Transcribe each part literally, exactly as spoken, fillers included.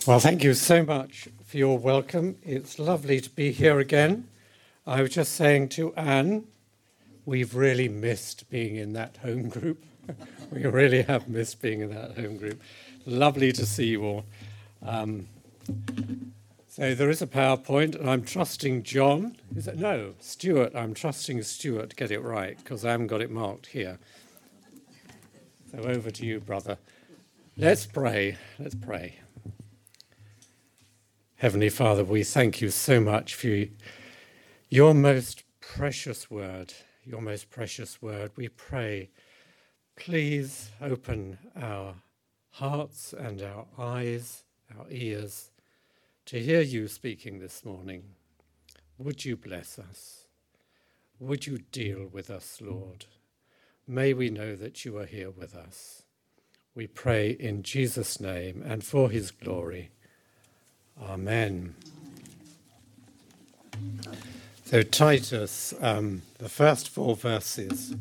Well, thank you so much for your welcome. It's lovely to be here again. I was just saying to Anne, we've really missed being in that home group. We really have missed being in that home group. Lovely to see you all. Um, so there is a PowerPoint, and I'm trusting John. Is it? No, Stuart. I'm trusting Stuart to get it right, because I haven't got it marked here. So over to you, brother. Let's pray. Let's pray. Heavenly Father, we thank you so much for your most precious word, your most precious word. We pray, please open our hearts and our eyes, our ears, to hear you speaking this morning. Would you bless us? Would you deal with us, Lord? May we know that you are here with us. We pray in Jesus' name and for his glory. Amen. So Titus, um, the first four verses.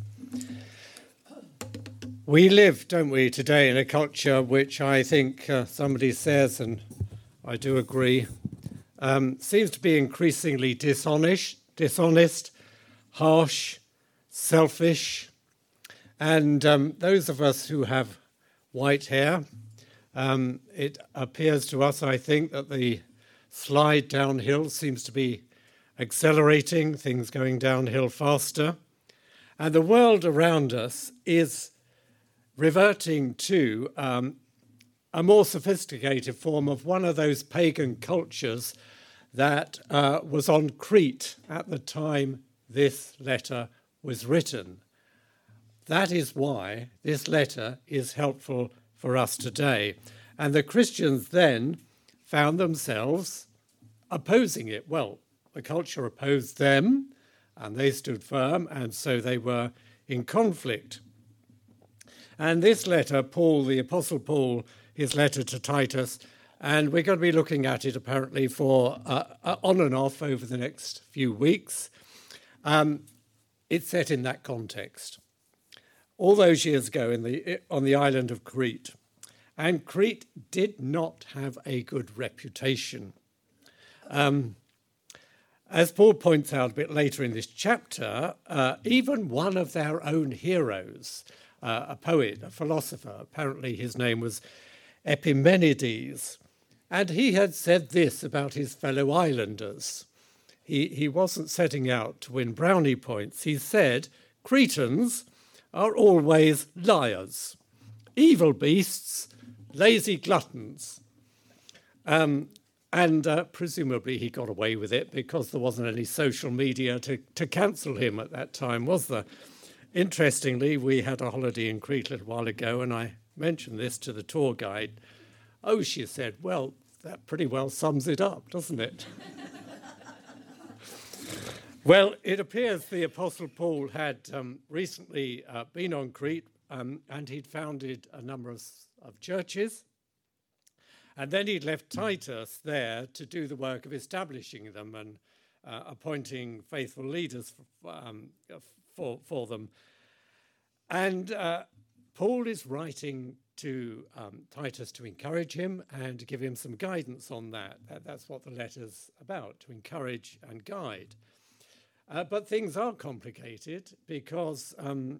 We live, don't we, today in a culture which I think uh, somebody says, and I do agree, um, seems to be increasingly dishonest, dishonest, harsh, selfish. And um, those of us who have white hair, Um, it appears to us, I think, that the slide downhill seems to be accelerating, things going downhill faster. And the world around us is reverting to um, a more sophisticated form of one of those pagan cultures that uh, was on Crete at the time this letter was written. That is why this letter is helpful for us today. And the Christians then found themselves opposing it. Well, the culture opposed them, and they stood firm, and so they were in conflict. And this letter, Paul, the Apostle Paul, his letter to Titus, and we're going to be looking at it apparently for uh, uh, on and off over the next few weeks. Um, it's set in that context. All those years ago in the, on the island of Crete. And Crete did not have a good reputation. Um, as Paul points out a bit later in this chapter, uh, even one of their own heroes, uh, a poet, a philosopher, apparently his name was Epimenides, and he had said this about his fellow islanders. He, he wasn't setting out to win brownie points. He said, Cretans are always liars, evil beasts, lazy gluttons. Um, and uh, presumably he got away with it because there wasn't any social media to, to cancel him at that time, was there? Interestingly, we had a holiday in Crete a little while ago, and I mentioned this to the tour guide. Oh, she said, well, that pretty well sums it up, doesn't it? Well, it appears the Apostle Paul had um, recently uh, been on Crete, um, and he'd founded a number of, of churches. And then he'd left Titus there to do the work of establishing them and uh, appointing faithful leaders for, um, for, for them. And uh, Paul is writing to um, Titus to encourage him and to give him some guidance on that. that. That's what the letter's about, to encourage and guide. Uh, but things are complicated because um,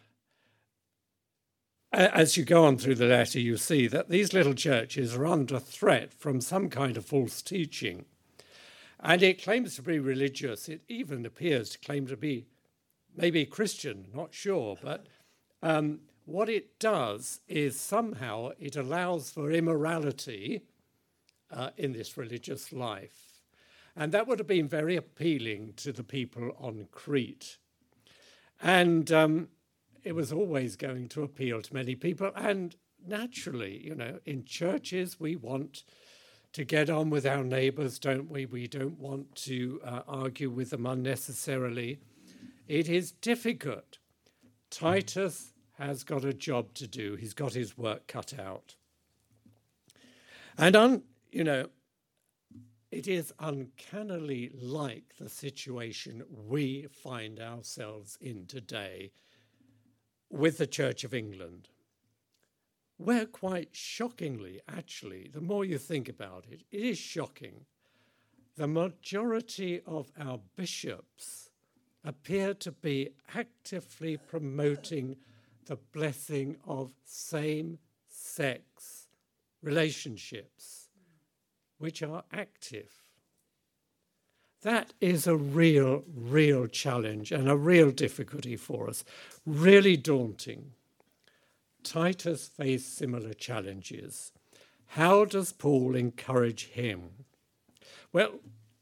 as you go on through the letter, you see that these little churches are under threat from some kind of false teaching. And it claims to be religious. It even appears to claim to be maybe Christian, not sure. But um, what it does is somehow it allows for immorality uh, in this religious life. And that would have been very appealing to the people on Crete. And um, it was always going to appeal to many people. And naturally, you know, in churches, we want to get on with our neighbours, don't we? We don't want to uh, argue with them unnecessarily. It is difficult. Titus has got a job to do. He's got his work cut out. And, un, you know, it is uncannily like the situation we find ourselves in today with the Church of England. where quite shockingly, actually, the more you think about it, it is shocking. The majority of our bishops appear to be actively promoting the blessing of same-sex relationships, which are active. That is a real, real challenge and a real difficulty for us, really daunting. Titus faced similar challenges. How does Paul encourage him? Well,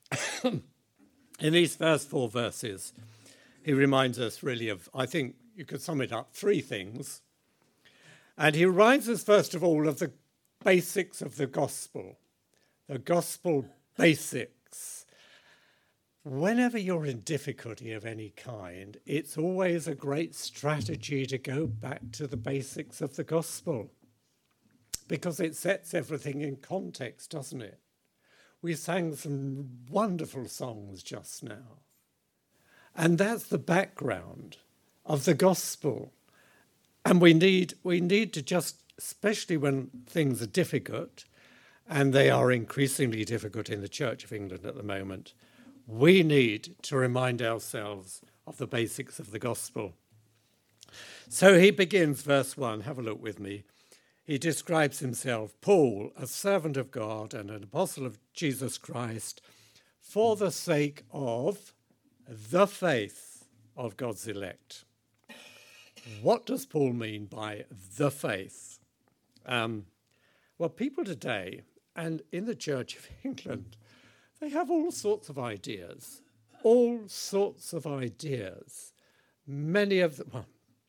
in these first four verses, he reminds us really of, I think you could sum it up, three things. And he reminds us, first of all, of the basics of the gospel, the gospel basics. Whenever you're in difficulty of any kind, it's always a great strategy to go back to the basics of the gospel, because it sets everything in context, doesn't it? We sang some wonderful songs just now. And that's the background of the gospel. And we need we need to just, especially when things are difficult, and they are increasingly difficult in the Church of England at the moment, we need to remind ourselves of the basics of the gospel. So he begins, verse one, have a look with me. He describes himself, Paul, a servant of God and an apostle of Jesus Christ, for the sake of the faith of God's elect. What does Paul mean by the faith? Um, well, people today, and in the Church of England, they have all sorts of ideas, all sorts of ideas. Many of them, well,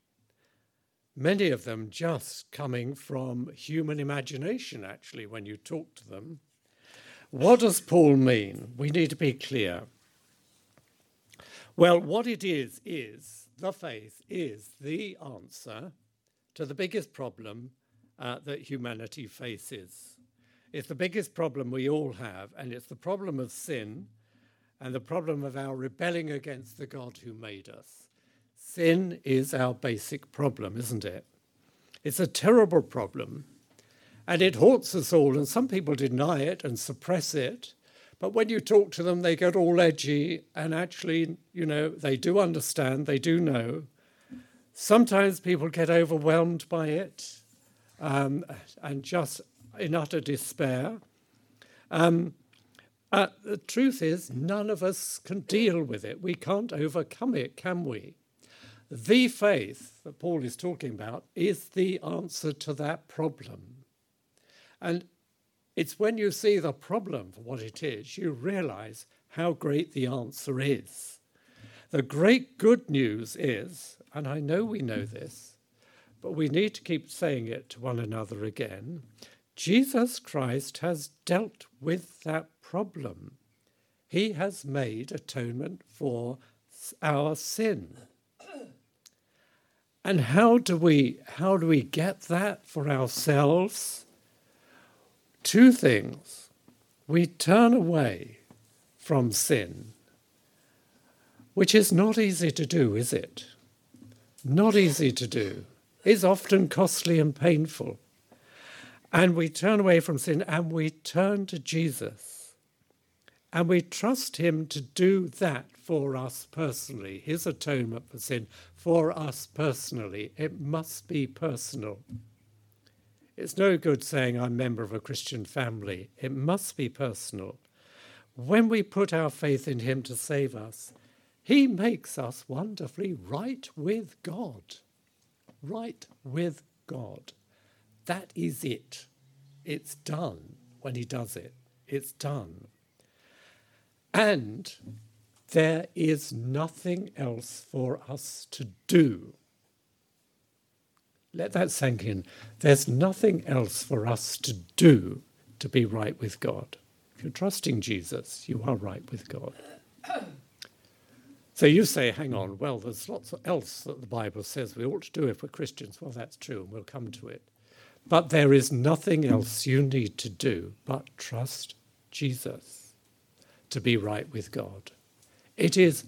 many of them just coming from human imagination, actually, when you talk to them. What does Paul mean? We need to be clear. Well, what it is, is the faith is the answer to the biggest problem uh, that humanity faces. It's the biggest problem we all have, and it's the problem of sin and the problem of our rebelling against the God who made us. Sin is our basic problem, isn't it? It's a terrible problem, and it haunts us all, and some people deny it and suppress it, but when you talk to them, they get all edgy, and actually, you know, they do understand, they do know. Sometimes people get overwhelmed by it um, and just in utter despair. Um, uh, the truth is, none of us can deal with it. We can't overcome it, can we? The faith that Paul is talking about is the answer to that problem. And it's when you see the problem for what it is, you realize how great the answer is. The great good news is, and I know we know this, but we need to keep saying it to one another again, Jesus Christ has dealt with that problem. He has made atonement for our sin. And how do we how do we get that for ourselves? Two things. We turn away from sin, which is not easy to do, is it? Not easy to do. It's often costly and painful. And we turn away from sin and we turn to Jesus. And we trust him to do that for us personally, his atonement for sin, for us personally. It must be personal. It's no good saying I'm a member of a Christian family. It must be personal. When we put our faith in him to save us, he makes us wonderfully right with God. Right with God. That is it. It's done when he does it. It's done. And there is nothing else for us to do. Let that sink in. There's nothing else for us to do to be right with God. If you're trusting Jesus, you are right with God. So you say, hang on, well, there's lots else that the Bible says we ought to do if we're Christians. Well, that's true, and we'll come to it. But there is nothing else you need to do but trust Jesus to be right with God. It is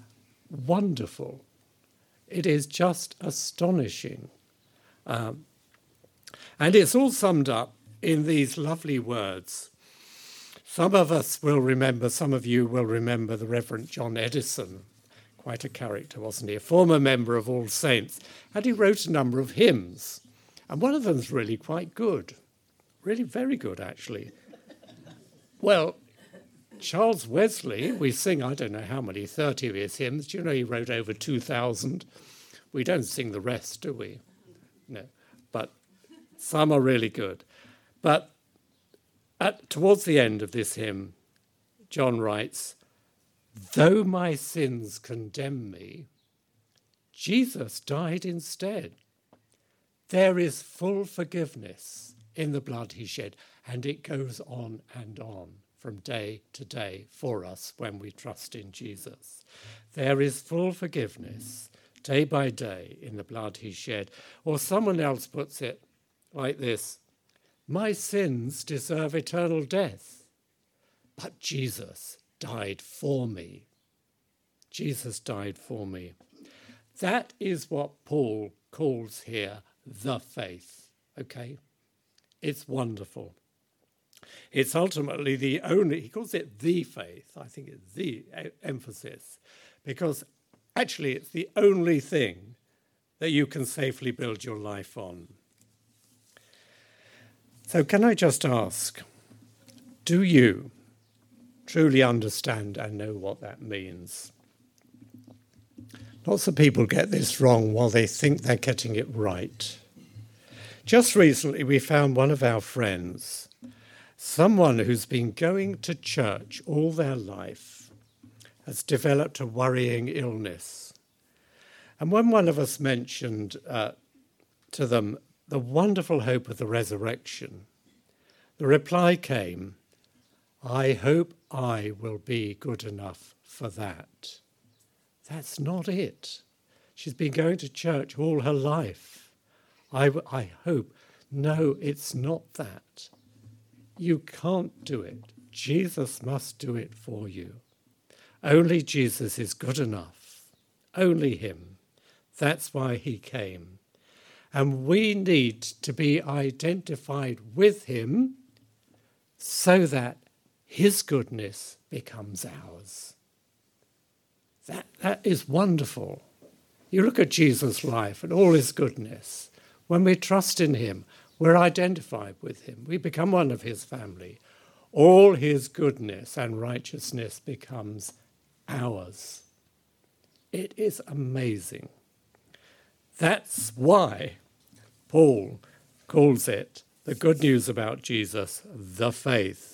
wonderful. It is just astonishing. Um, And it's all summed up in these lovely words. Some of us will remember, some of you will remember the Reverend John Edison. Quite a character, wasn't he? A former member of All Saints. And he wrote a number of hymns. And one of them's really quite good. Really very good, actually. Well, Charles Wesley, we sing, I don't know how many, thirty of his hymns. Do you know he wrote over two thousand? We don't sing the rest, do we? No. But some are really good. But at, towards the end of this hymn, John writes, "Though my sins condemn me, Jesus died instead. There is full forgiveness in the blood he shed." And it goes on and on from day to day for us when we trust in Jesus. There is full forgiveness day by day in the blood he shed. Or someone else puts it like this: "My sins deserve eternal death, but Jesus died for me." Jesus died for me. That is what Paul calls here the faith, okay? It's wonderful. It's ultimately the only, he calls it the faith, I think it's the emphasis, because actually it's the only thing that you can safely build your life on. So can I just ask, do you truly understand and know what that means? Lots of people get this wrong while they think they're getting it right. Just recently we found one of our friends, someone who's been going to church all their life, has developed a worrying illness. And when one of us mentioned uh, to them the wonderful hope of the resurrection, the reply came, "I hope I will be good enough for that." That's not it. She's been going to church all her life. I, I hope. No, it's not that. You can't do it. Jesus must do it for you. Only Jesus is good enough. Only him. That's why he came. And we need to be identified with him so that his goodness becomes ours. That, that is wonderful. You look at Jesus' life and all his goodness. When we trust in him, we're identified with him. We become one of his family. All his goodness and righteousness becomes ours. It is amazing. That's why Paul calls it, the good news about Jesus, the faith.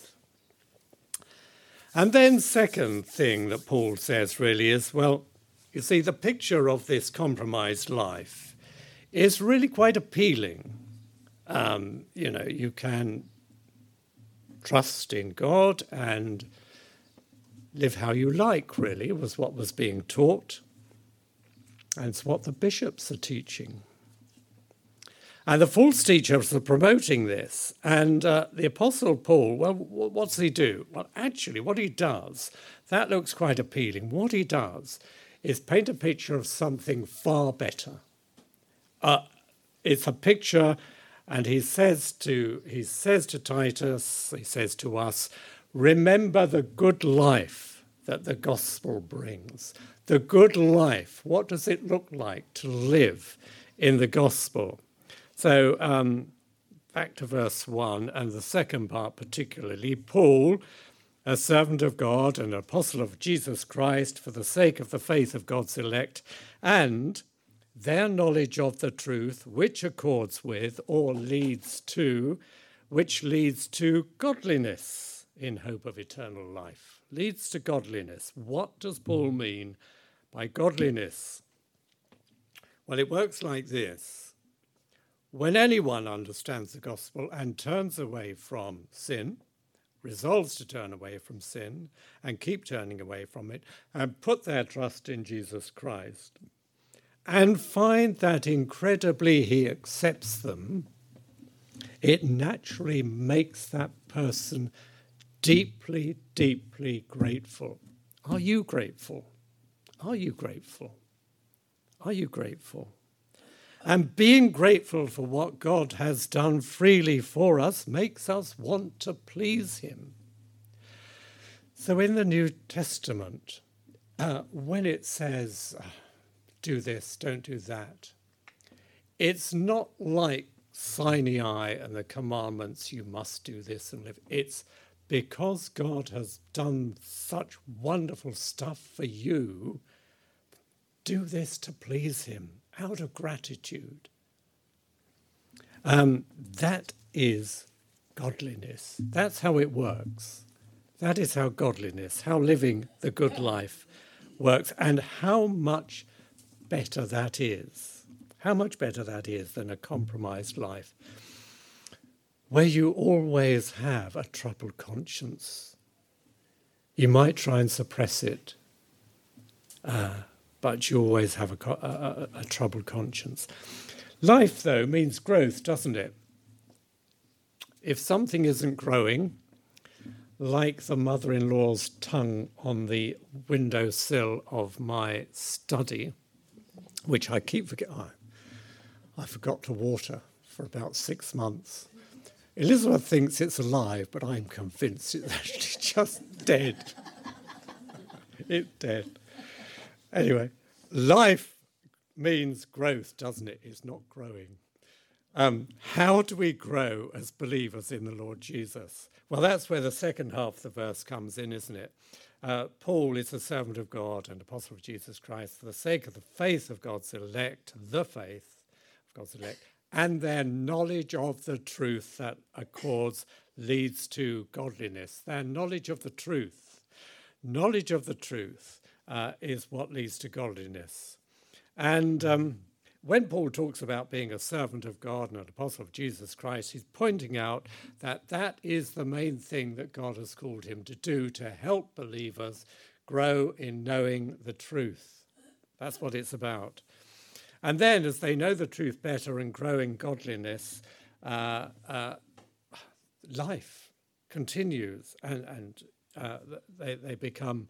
And then second thing that Paul says really is, well, you see, the picture of this compromised life is really quite appealing. Um, you know, you can trust in God and live how you like, really, was what was being taught. And it's what the bishops are teaching. And the false teachers are promoting this. And uh, the Apostle Paul, well, what's he do? Well, actually, what he does, that looks quite appealing. What he does is paint a picture of something far better. Uh, it's a picture, and he says to he says to Titus, he says to us, remember the good life that the gospel brings. The good life, what does it look like to live in the gospel? So um, back to verse one, and the second part particularly, Paul, a servant of God and apostle of Jesus Christ for the sake of the faith of God's elect, and their knowledge of the truth, which accords with or leads to, which leads to godliness in hope of eternal life. Leads to godliness. What does Paul mean by godliness? Well, it works like this. When anyone understands the gospel and turns away from sin, resolves to turn away from sin and keep turning away from it, and put their trust in Jesus Christ, and find that incredibly he accepts them, it naturally makes that person deeply, deeply grateful. Are you grateful? Are you grateful? Are you grateful? And being grateful for what God has done freely for us makes us want to please him. So in the New Testament, uh, when it says, do this, don't do that, it's not like Sinai and the commandments, you must do this and live. It's because God has done such wonderful stuff for you, do this to please him out of gratitude. Um, that is godliness. That's how it works. That is how godliness, how living the good life works, and how much better that is. How much better that is than a compromised life, where you always have a troubled conscience. You might try and suppress it, uh, but you always have a, a, a troubled conscience. Life, though, means growth, doesn't it? If something isn't growing, like the mother-in-law's tongue on the windowsill of my study, which I keep forgetting, oh, I forgot to water for about six months. Elizabeth thinks it's alive, but I'm convinced it's actually just dead. It's dead. Anyway, life means growth, doesn't it? It's not growing. Um, how do we grow as believers in the Lord Jesus? Well, that's where the second half of the verse comes in, isn't it? Uh, Paul is a servant of God and apostle of Jesus Christ for the sake of the faith of God's elect, the faith of God's elect, and their knowledge of the truth that accords, leads to godliness. Their knowledge of the truth. Knowledge of the truth uh, is what leads to godliness. And um, when Paul talks about being a servant of God and an apostle of Jesus Christ, he's pointing out that that is the main thing that God has called him to do, to help believers grow in knowing the truth. That's what it's about. And then, as they know the truth better and grow in godliness, uh, uh, life continues, and, and uh, they, they become,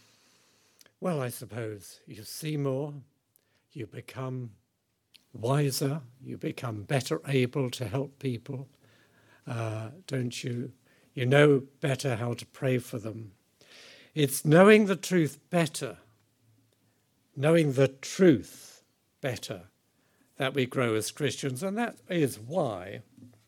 well, I suppose, you see more, you become wiser, you become better able to help people, uh, don't you? You know better how to pray for them. It's knowing the truth better, knowing the truth better, that we grow as Christians. And that is why,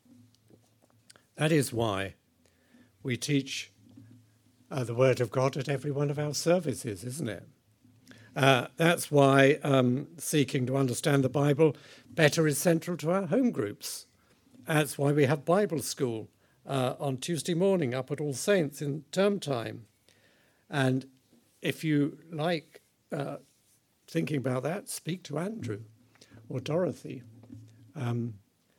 that is why we teach uh, the Word of God at every one of our services, isn't it? Uh, that's why um, seeking to understand the Bible better is central to our home groups. That's why we have Bible school uh, on Tuesday morning up at All Saints in term time. And if you like uh, thinking about that, speak to Andrew or Dorothy. Um,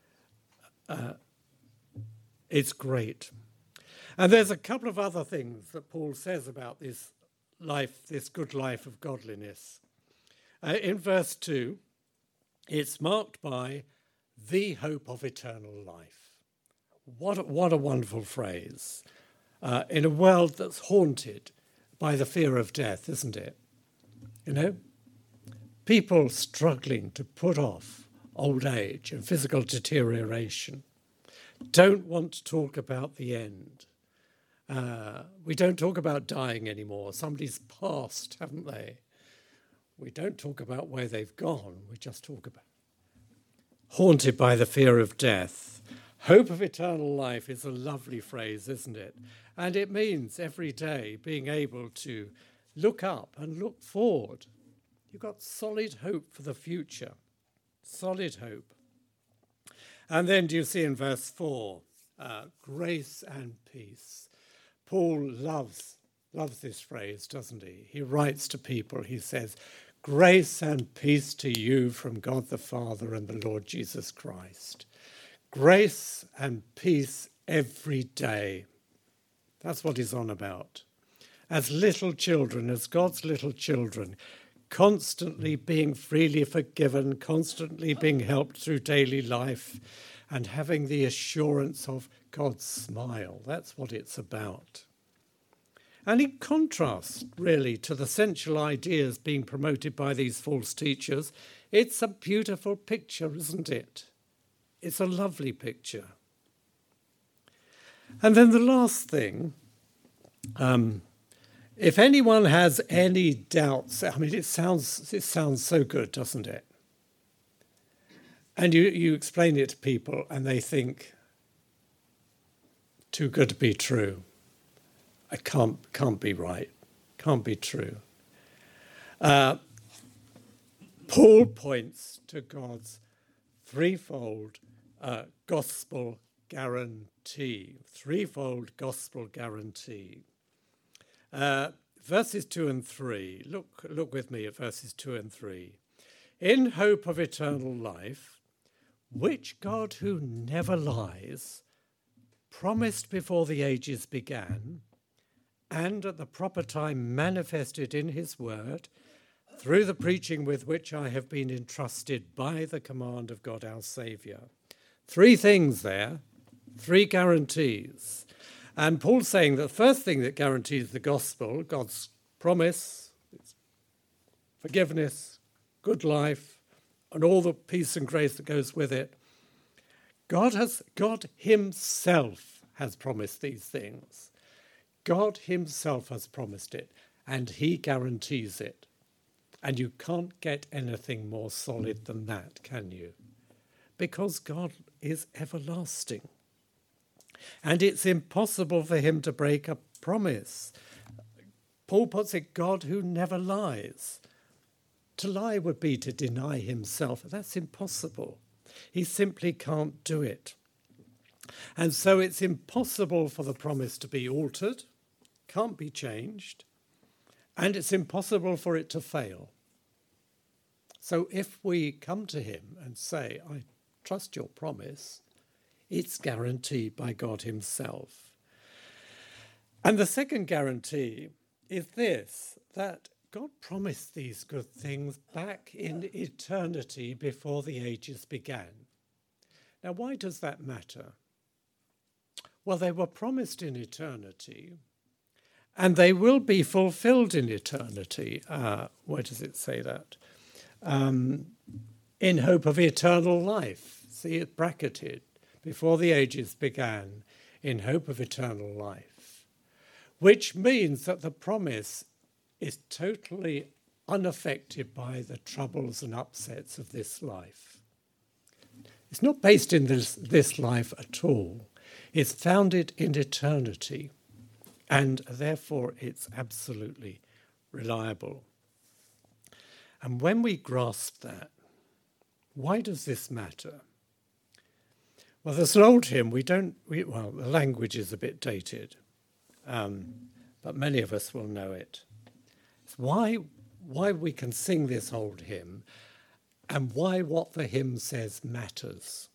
uh, it's great. And there's a couple of other things that Paul says about this life, this good life of godliness. Uh, in verse two, it's marked by the hope of eternal life. What a, what a wonderful phrase. Uh, in a world that's haunted by the fear of death, isn't it? You know? People struggling to put off old age and physical deterioration don't want to talk about the end. Uh, we don't talk about dying anymore. Somebody's passed, haven't they? We don't talk about where they've gone. We just talk about haunted by the fear of death. Hope of eternal life is a lovely phrase, isn't it? And it means every day being able to look up and look forward. You've got solid hope for the future. Solid hope. And then do you see in verse four, uh, grace and peace. Paul loves, loves this phrase, doesn't he? He writes to people, he says, grace and peace to you from God the Father and the Lord Jesus Christ. Grace and peace every day. That's what he's on about. As little children, as God's little children, constantly being freely forgiven, constantly being helped through daily life, and having the assurance of God's smile. That's what it's about. And in contrast, really, to the sensual ideas being promoted by these false teachers, It's a beautiful picture, isn't it? It's a lovely picture. And then the last thing, um, if anyone has any doubts, I mean, it sounds it sounds so good, doesn't it? And you, you explain it to people and they think, too good to be true. It can't, can't be right. Can't be true. Uh, Paul points to God's threefold uh, gospel guarantee. Threefold gospel guarantee. Uh, verses two and three. Look, look with me at verses two and three. In hope of eternal life, which God, who never lies, promised before the ages began, and at the proper time manifested in his word, through the preaching with which I have been entrusted by the command of God our Saviour. Three things there, three guarantees. And Paul's saying that the first thing that guarantees the gospel, God's promise, forgiveness, good life, and all the peace and grace that goes with it, God has, God himself has promised these things. God himself has promised it, and he guarantees it. And you can't get anything more solid than that, can you? Because God is everlasting. And it's impossible for him to break a promise. Paul puts it, God who never lies. To lie would be to deny himself. That's impossible. He simply can't do it. And so it's impossible for the promise to be altered, can't be changed, and it's impossible for it to fail. So if we come to him and say, I trust your promise, it's guaranteed by God himself. And the second guarantee is this, that God promised these good things back in eternity before the ages began. Now, why does that matter? Well, they were promised in eternity, and they will be fulfilled in eternity. Uh, where does it say that? Um, in hope of eternal life. See it bracketed. Before the ages began, in hope of eternal life. Which means that the promise is totally unaffected by the troubles and upsets of this life. It's not based in this, this life at all. It's founded in eternity, and therefore it's absolutely reliable. And when we grasp that, why does this matter? Well, there's an old hymn. We don't, we, well, the language is a bit dated, um, but many of us will know it. It's why, why we can sing this old hymn and why what the hymn says matters.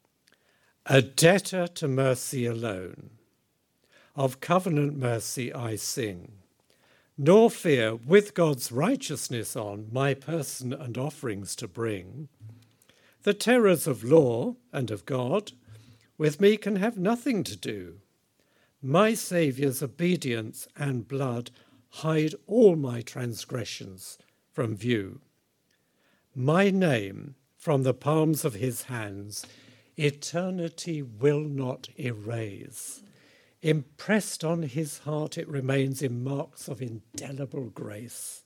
A debtor to mercy alone, of covenant mercy I sing, nor fear with God's righteousness on my person and offerings to bring. The terrors of law and of God with me can have nothing to do. My Saviour's obedience and blood hide all my transgressions from view. My name from the palms of his hands eternity will not erase. Impressed on his heart it remains in marks of indelible grace.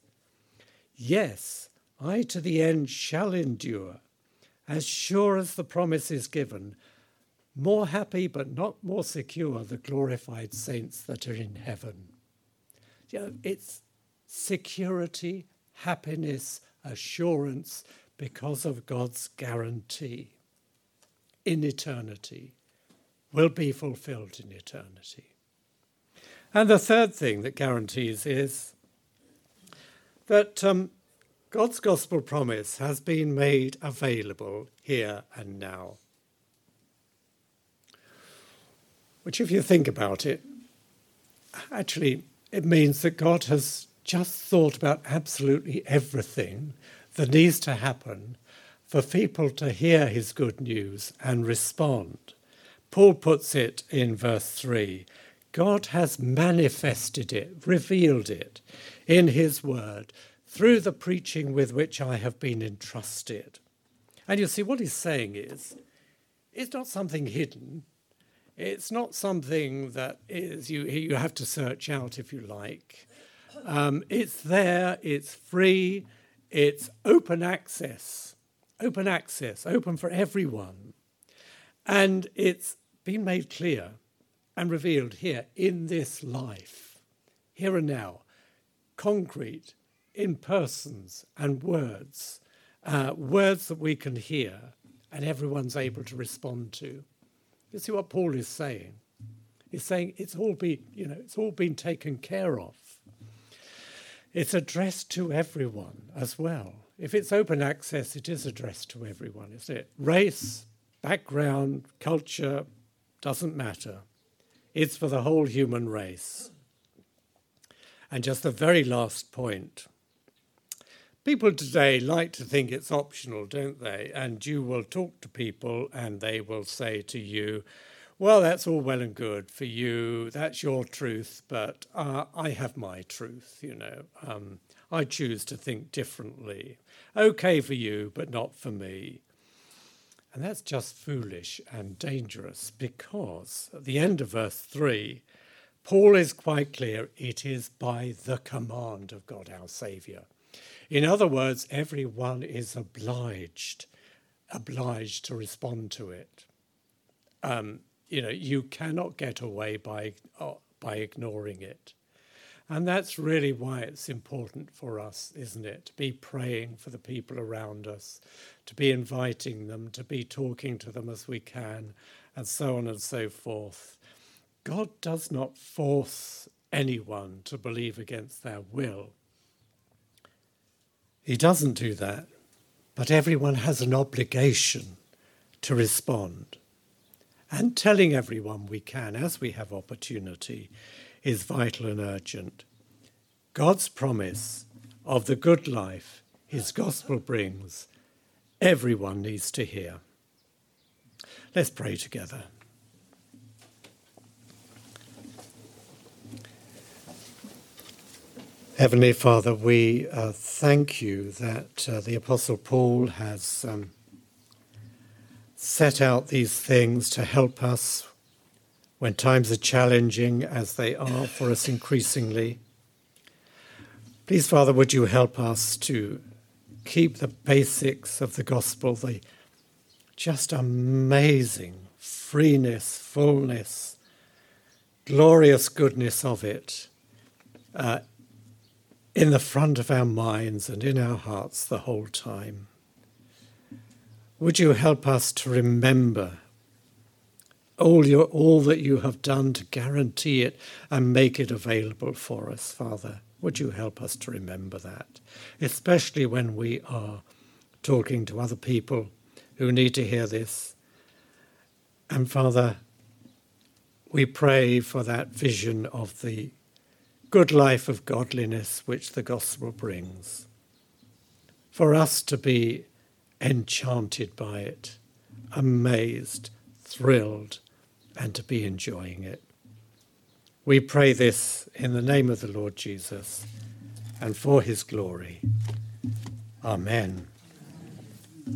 Yes, I to the end shall endure, as sure as the promise is given, more happy but not more secure the glorified saints that are in heaven. You know, it's security, happiness, assurance because of God's guarantee in eternity, will be fulfilled in eternity. And the third thing that guarantees is that um, God's gospel promise has been made available here and now. Which, if you think about it, actually it means that God has just thought about absolutely everything that needs to happen for people to hear his good news and respond. Paul puts it in verse three, God has manifested it, revealed it in his word through the preaching with which I have been entrusted. And you see, what he's saying is, it's not something hidden. It's not something that is you, you have to search out, if you like. Um, it's there, it's free, it's open access, open access, open for everyone. And it's been made clear and revealed here in this life, here and now, concrete, in persons and words, uh, words that we can hear and everyone's able to respond to. You see what Paul is saying? He's saying it's all been, you know, it's all been taken care of. It's addressed to everyone as well. If it's open access, it is addressed to everyone, isn't it? Race, background, culture, doesn't matter. It's for the whole human race. And just the very last point. People today like to think it's optional, don't they? And you will talk to people and they will say to you, well, that's all well and good for you. That's your truth, but uh, I have my truth, you know. Um, I choose to think differently. Okay for you, but not for me. And that's just foolish and dangerous, because at the end of verse three, Paul is quite clear, it is by the command of God our Saviour. In other words, everyone is obliged, obliged to respond to it. Um, you know, you cannot get away by, uh, by ignoring it. And that's really why it's important for us, isn't it? To be praying for the people around us, to be inviting them, to be talking to them as we can, and so on and so forth. God does not force anyone to believe against their will. He doesn't do that, but everyone has an obligation to respond. And telling everyone we can, as we have opportunity, is vital and urgent. God's promise of the good life his gospel brings, everyone needs to hear. Let's pray together. Heavenly Father, we uh, thank you that uh, the Apostle Paul has um, set out these things to help us when times are challenging, as they are for us increasingly. Please, Father, would you help us to keep the basics of the gospel, the just amazing freeness, fullness, glorious goodness of it, uh, in the front of our minds and in our hearts the whole time. Would you help us to remember all your all that you have done to guarantee it and make it available for us, Father? Would you help us to remember that, especially when we are talking to other people who need to hear this. And Father, we pray for that vision of the good life of godliness which the gospel brings, for us to be enchanted by it, amazed, thrilled, and to be enjoying it. We pray this in the name of the Lord Jesus and for his glory. Amen.